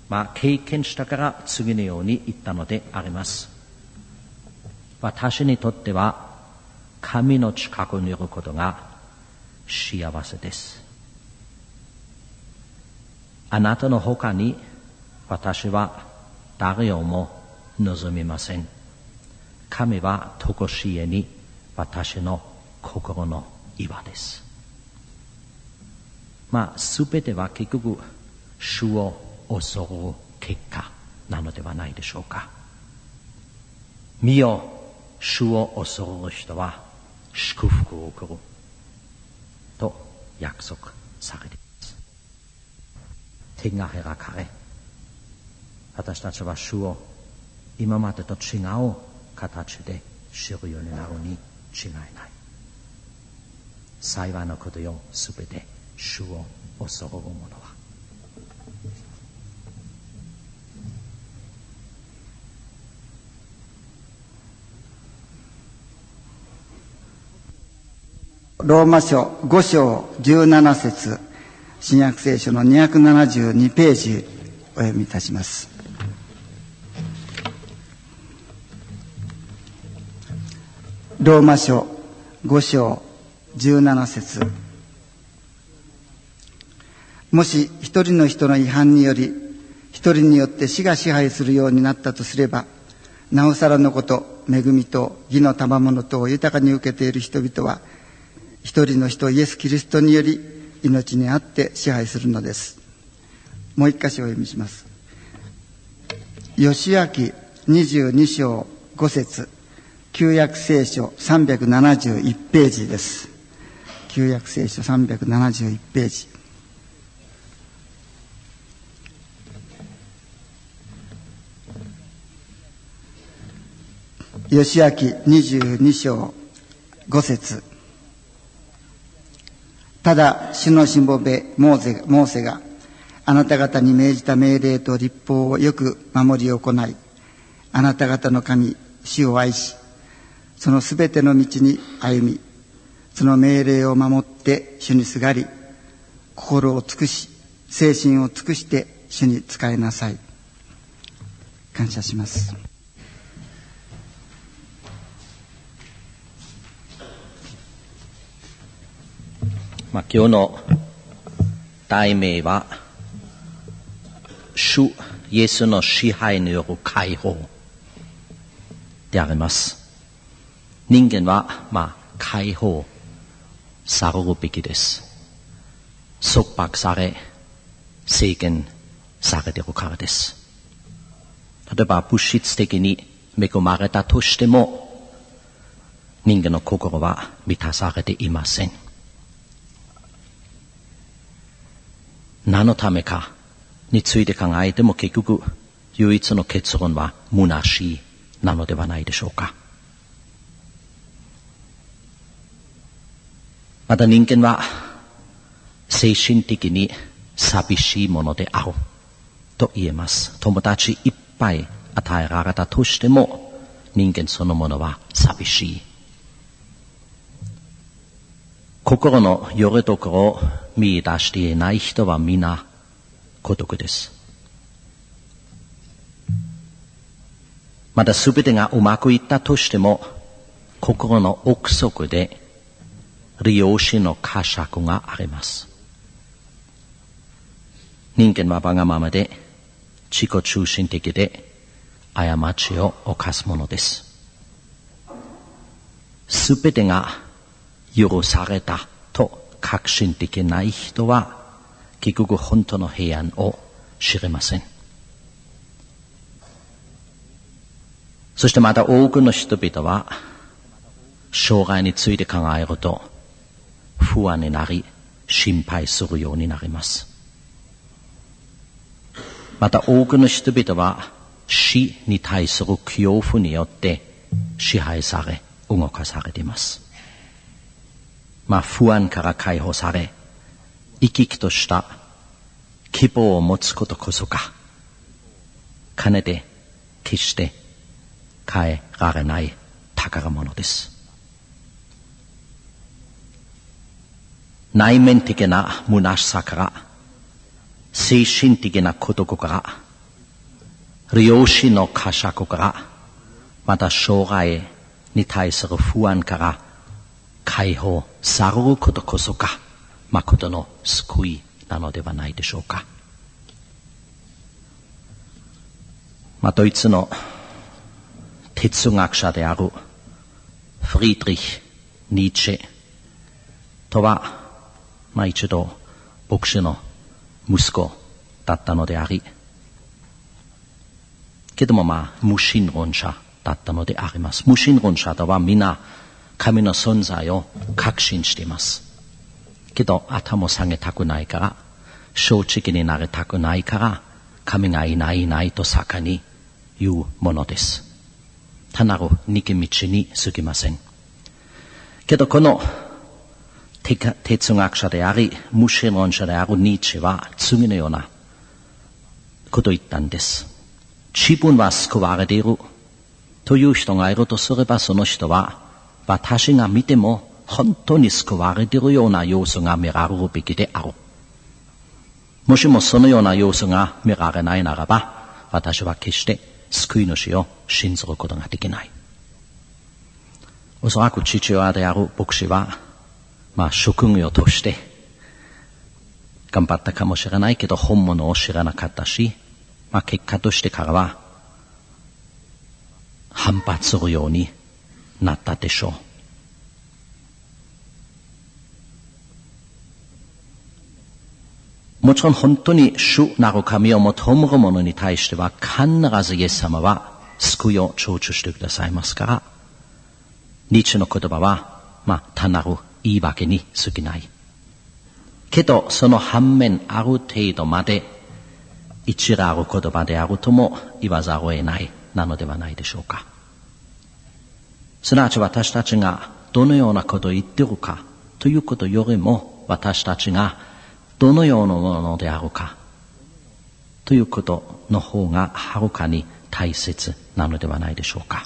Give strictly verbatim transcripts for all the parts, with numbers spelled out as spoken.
まあ、経験したから次のように言ったのであります。私にとっては神の近くにいることが幸せです。あなたの他に私は誰をも望みません。神は常しえに私の心の岩です。まあ、すべては結局主を恐る結果なのではないでしょうか。見よ、主を恐る人は祝福を受けると約束されています。天が開かれ、私たちは主を今までと違う形で知るようになるに違いない。幸いなことよ、すべて主を恐る者は。 ローマ書ご章じゅうなな節、新約聖書のにひゃくななじゅうにページお読みいたします。ローマ書ご章じゅうなな節、もし一人の人の違反により一人によって死が支配するようになったとすれば、なおさらのこと、恵みと義の賜物とを豊かに受けている人々は、一人の人イエス・キリストにより命にあって支配するのです。もう一箇所お読みします。義明にじゅうに章ご節、旧約聖書さんびゃくななじゅういちページです。旧約聖書さんびゃくななじゅういちページ。義明にじゅうに章ご節、ただ主のしもべモーセ、モーセがあなた方に命じた命令と律法をよく守り行い、あなた方の神主を愛し、そのすべての道に歩み、その命令を守って主にすがり、心を尽くし精神を尽くして主に仕えなさい。感謝します。 まあ、今日の題名は主イエスの支配による解放であります。人間はまあ解放されるべきです。束縛され制限されているからです。例えば物質的に恵まれたとしても人間の心は満たされていません。何のためかについて考えても結局唯一の結論は虚しいなのではないでしょうか。また人間は精神的に寂しいものであると言えます。友達いっぱい与えられたとしても人間そのものは寂しい。心のよりどころを見出していない人は皆孤独です。またすべてがうまくいったとしても心の奥底で利用しの呵責があります。人間はわがままで自己中心的で過ちを犯すものです。すべてが許されたと確信できない人は結局本当の平安を知れません。そしてまた多くの人々は将来について考えると不安になり心配するようになります。また多くの人々は死に対する恐怖によって支配され動かされています。まあ不安から解放され生き生きとした希望を持つことこそが金で決して変えられない宝物です。内面的な虚しさから精神的な孤独から良心の呵責から、また将来に対する不安から解放されることこそが、誠の救いなのではないでしょうか。まあ、ドイツの哲学者であるフリードリヒ・ニーチェとは、まあ、一度牧師の息子だったのであり、けどもまあ無神論者だったのであります。無神論者とは皆神の存在を確信しています。けど頭を下げたくないから、正直になりたくないから、神がいないいないと盛んに言うものです。単なる逃げ道に過ぎません。けどこの哲学者であり、無神論者であるニーチェは次のようなことを言ったんです。自分は救われているという人がいるとすれば、その人は私が見ても本当に救われているような要素が見られるべきである。もしもそのような要素が見られないならば、私は決して救い主を信じることができない。おそらく父親である牧師は、まあ職業として頑張ったかもしれないけど、本物を知らなかったし、まあ結果としてからは反発するようになったでしょう。もちろん本当に主なる神を求める者に対しては、必ずイエス様は救いを成就してくださいますから、ニーチェの言葉は、まあ単なる言い訳に過ぎない。けど、その反面ある程度まで一理ある言葉であるとも言わざるを得ないなのではないでしょうか。すなわち私たちがどのようなことを言っているかということよりも、私たちがどのようなものであるかということの方がはるかに大切なのではないでしょうか。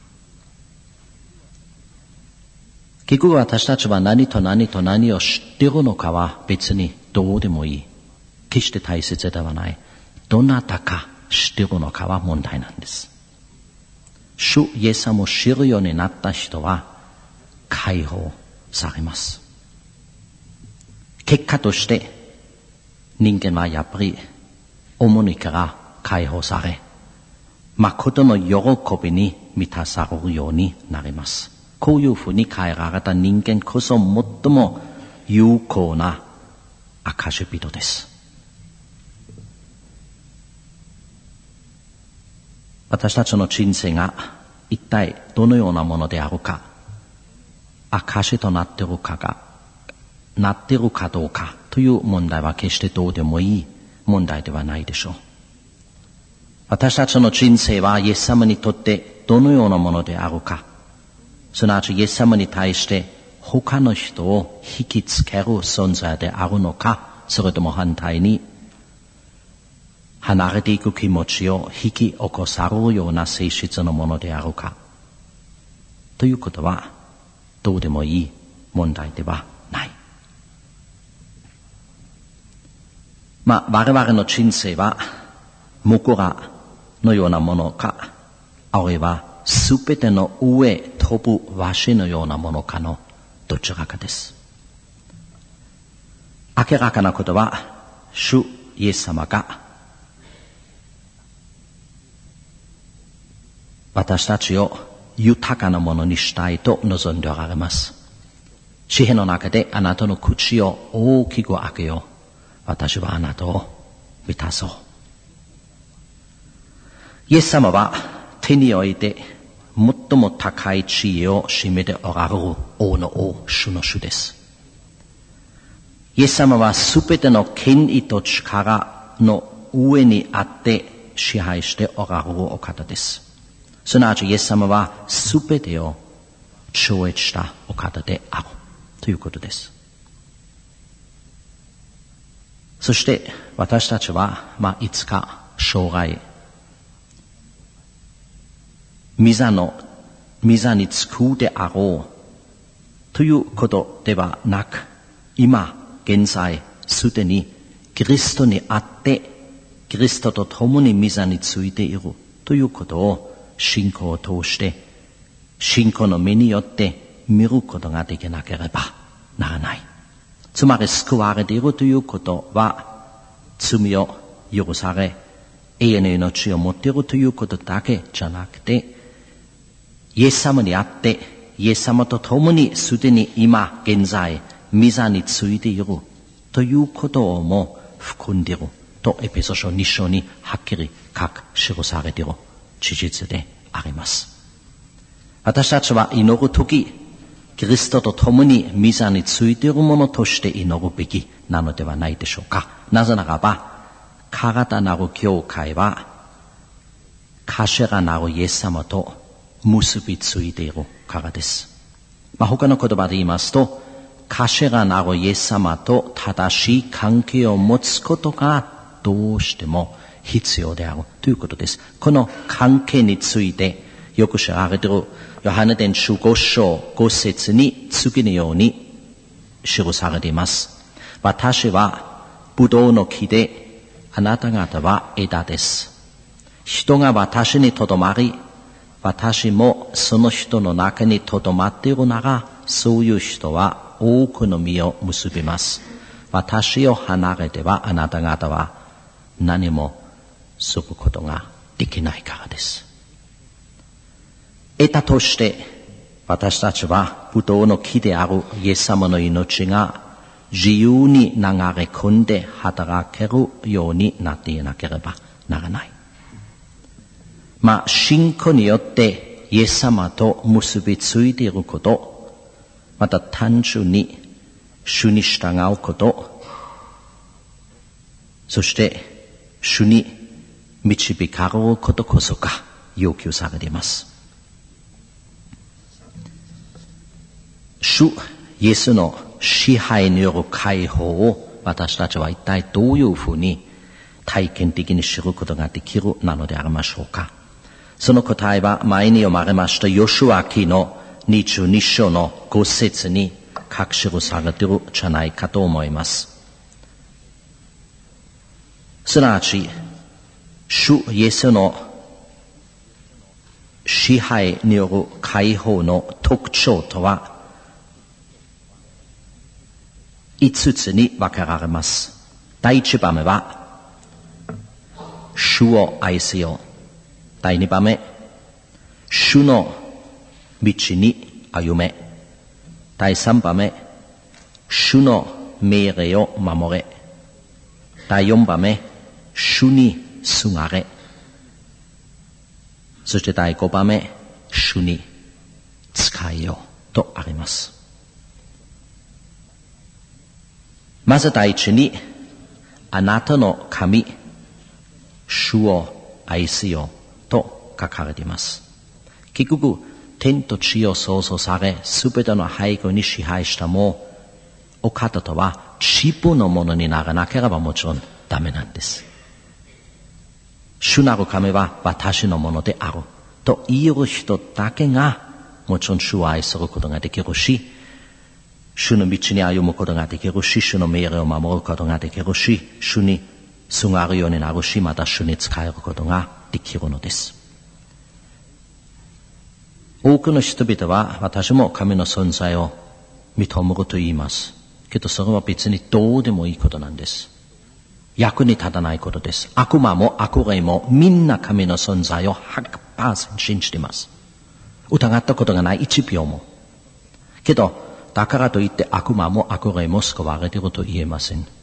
結局私たちは何と何と何を知っているのかは別にどうでもいい。決して大切ではない。どなたか知っているのかは問題なんです。主イエス様を知るようになった人は解放されます。結果として人間はやっぱり重荷から解放され、誠の喜びに満たされるようになります。こういうふうに変えられた人間こそ最も有効な証人です。私たちの人生が一体どのようなものであるか、証となっているかが、なっているかどうかという問題は決してどうでもいい問題ではないでしょう。私たちの人生はイエス様にとってどのようなものであるか、すなわちイエス様に対して他の人を引きつける存在であるのか、それとも反対に離れていく気持ちを引き起こされるような性質のものであるかということはどうでもいい問題ではない。まあ我々の人生はムクラのようなものか、あるいはすべての上飛ぶワシのようなものかのどちらかです。明らかなことは、主イエス様が私たちを豊かなものにしたいと望んでおられます。詩篇の中で、あなたの口を大きく開けよう。私はあなたを満たそう。イエス様は手において最も高い地位を占めておられる王の王、主の主です。イエス様はすべての権威と力の上にあって支配しておられるお方です。すなわちイエス様はすべてを超越したお方であるということです。そして私たちは、まあ、いつか将来御座の、御座につくであろうということではなく、今、現在、すでにキリストにあって、 キリストと共に御座についているということを信仰を通して、信仰の目によって見ることができなければならない。つまり救われているということは、罪を許され、永遠の命を持っているということだけじゃなくて、イエス様にあって、イエス様と共にすでに今現在、御座についているということをも含んでいると、エペソ書に章にはっきり書く記されている事実であります。私たちは祈るとき、キリストと共に御座についているものとして祈るべきなのではないでしょうか。なぜならば、体なる教会は、頭なるイエス様と結びついているからです。まあ、他の言葉で言いますと、頭なるイエス様と正しい関係を持つことがどうしても必要であるということです。この関係についてよく知られているヨハネ伝書ご章ご節に次のように記されています。私はブドウの木で、あなた方は枝です。人が私にとどまり、私もその人の中にとどまっているなら、そういう人は多くの実を結びます。私を離れてはあなた方は何もすることができないからです。枝として私たちはブドウの木であるイエス様の命が自由に流れ込んで働けるようになっていなければならない。まあ、信仰によってイエス様と結びついていること、また単純に主に従うこと、そして主に導かれることこそが要求されています。主イエスの支配による解放を私たちは一体どういうふうに体験的に知ることができるなのでありましょうか。その答えは前に読まれましたヨシュア記のにじゅうに章のご節に書き記されているじゃないかと思います。すなわち、主イエスの支配による解放の特徴とは五つに分けられます。第一番目は、主を愛せよ。第二番目、主の道に歩め。第三番目、主の命令を守れ。第四番目、主にすがれ。そして第五番目、主に仕えよとあります。まず第一に、あなたの神、主を愛せよと書かれています。結局、天と地を創造され、すべての背後に支配したもう、お方とは自分のものにならなければもちろんダメなんです。主なる神は私のものであると言える人だけが、もちろん主を愛することができるし、主の道に歩むことができるし、主の命令を守ることができるし、主にすがるようになるし、また主に仕えることができるのです。多くの人々は私も神の存在を認めると言います。けどそれは別にどうでもいいことなんです。役に立たないことです。悪魔も悪霊もみんな神の存在を ひゃくパーセント 信じています。疑ったことがないいちびょうも。けどだからといって悪魔も悪霊も救われていると言えません。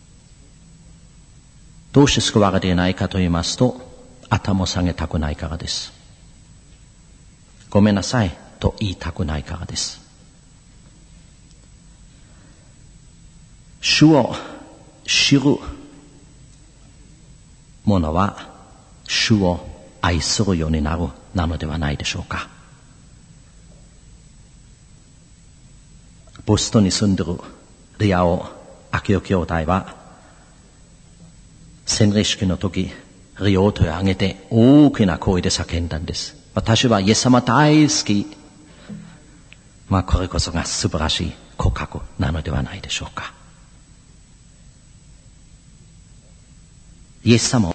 どうして救われていないかと言いますと、頭を下げたくないからです。ごめんなさいと言いたくないからです。主を知る者は主を愛するようになるなのではないでしょうか。ボストンに住んでいるリアオ・アキオ兄弟は洗礼式の時、両手を上げて大きな声で叫んだんです。私はイエス様大好き。まあこれこそが素晴らしい告白なのではないでしょうか。イエス様